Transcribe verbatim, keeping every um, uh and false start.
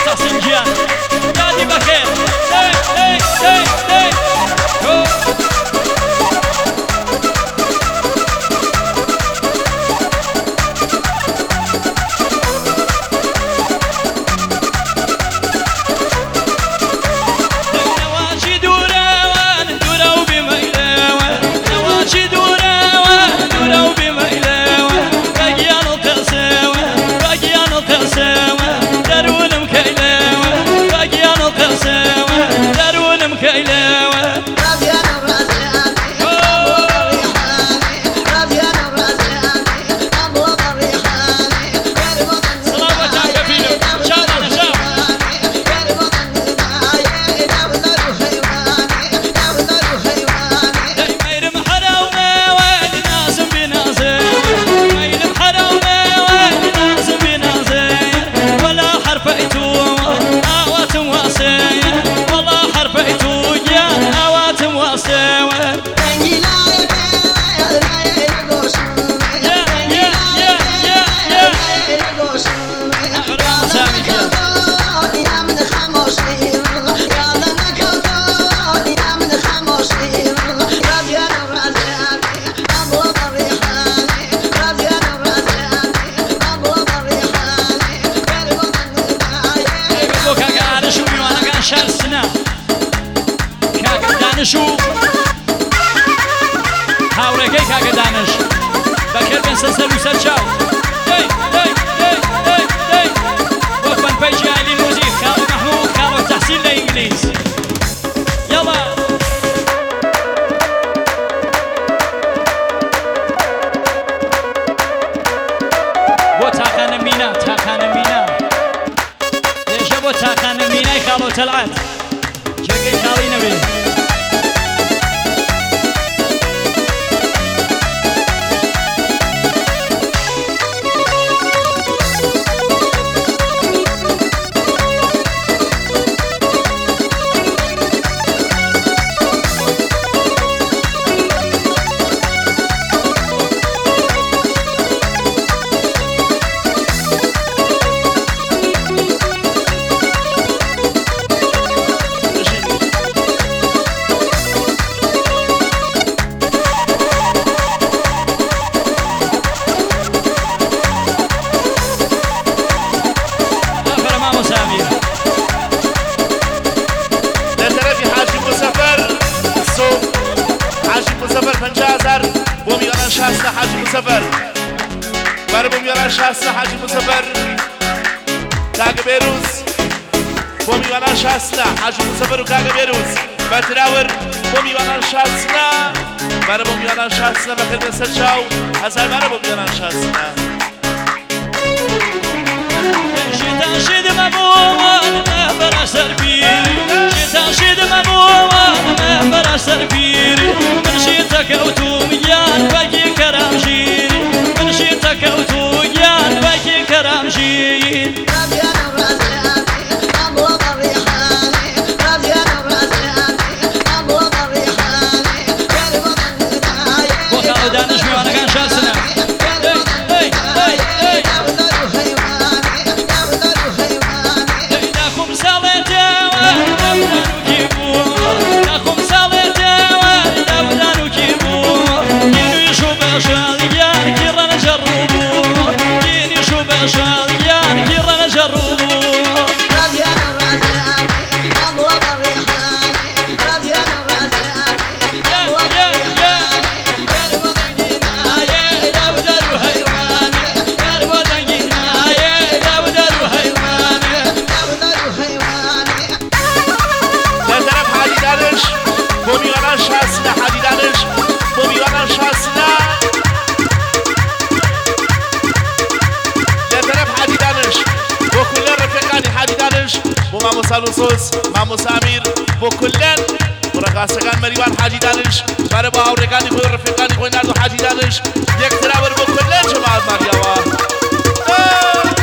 تحسین گیان یادی بخیر دی دی دی دی شو هاورێکەی کاکە دانش بەکەر بێن سەر و سەر چاو دەی دەی دەی دەی دەی وەک بەنپەیجی عەلی نوزیر کاڵ مەحموود کاڵ تەحسین لە ئینگلیز یەڵا بۆ تاقانە مینا تاقانە مینا لێژە بۆ تاقانە مینای کاڵۆ تەلعات جێگەی کاڵی نەبێ حاجی مسافر برای بمیران شخص حاجی مسافر کاغ بیروز بمیران شخص حاجی مسافر و کاغ بیروز باتراور بمیران شخص برای بمیران شخص بخیر دست چاو هزار برای بمیران شخص شیطان شید مموان برا سر بیر شیطان شید مموان برا سر بیر من شیطان کوتوم یان بگی کرام جیر من شیطان کوتوم یان بگی کرام جیر وقالو دانش میوانه کن شخصنا سالوسوس ماموس امیر بو کلن ورقاسگان مریوان حاجی دانش برای با آورگانی خوی رفیقانی خوی نردو حاجی دانش یک تراور بو کلن جماعت ماریاوا